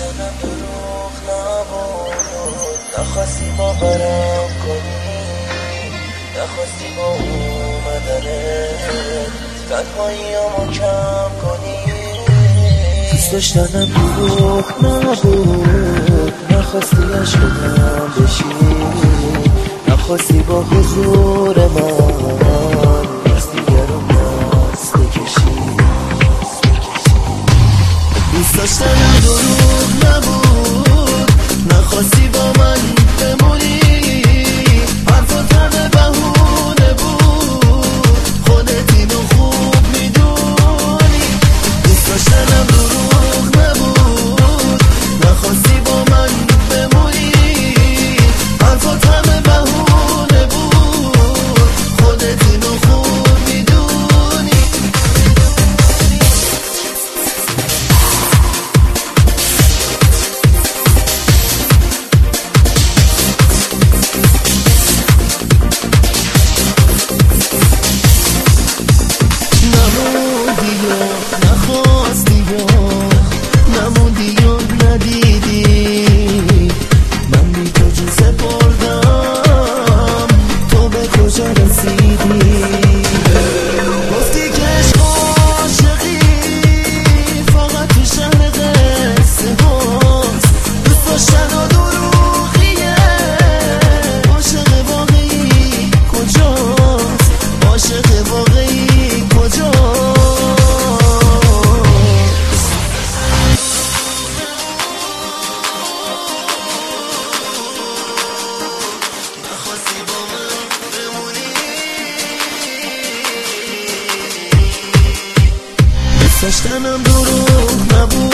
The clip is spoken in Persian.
داشتنم دروغ نبود، نخواستی باورم کنی، نخواستی با اومدنت تنهاییامو کم کنی. دوست داشتنم دروغ نبود، نخواستی عشقم بشی، نخواستی با حضور من از دیگرم دست بکشی. دوست داشتنم دروغ نبود، نخواستی با من بمونی، حرفات همه بهونه بود، خودت اینو خوب میدونی. دوست داشتنم دروغ نبود، نخواستی با من بمونی، حرفات همه بهونه بود، خودت اینو خوب میدونی. نموندی و نخواستی و نموندی و ندیدی، من بی تو جون سپردم، تو به کجا رسیدی؟ گفتی که عشق عاشقی فقط تو شهر قصه هاست، دوست داشتن و دروغیه، عاشق واقعی کجاست؟ عاشق واقعی کجاست؟ دوست داشتنم دروغ نبود،